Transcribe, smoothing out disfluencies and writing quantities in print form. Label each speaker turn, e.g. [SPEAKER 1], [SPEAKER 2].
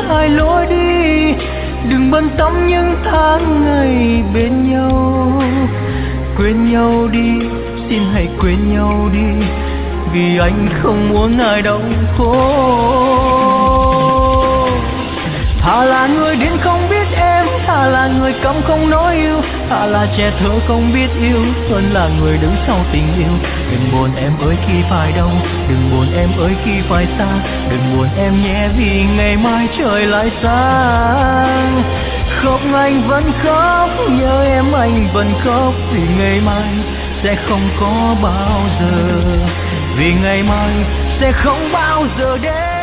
[SPEAKER 1] hai lối đi. Đừng bận tâm những tháng ngày bên nhau. Quên nhau đi, xin hãy quên nhau đi, vì anh không muốn ai đau khổ. Thà là người điên không biết em, thà là người câm không nói yêu, thà là trẻ thơ không biết yêu, hơn là người đứng sau tình yêu. Đừng buồn em ơi khi phải đau, đừng buồn em ơi khi phải xa, đừng buồn em nhé vì ngày mai trời lại sáng. Khóc anh vẫn khóc, nhớ em anh vẫn khóc, vì ngày mai sẽ không có bao giờ, vì ngày mai sẽ không bao giờ đến.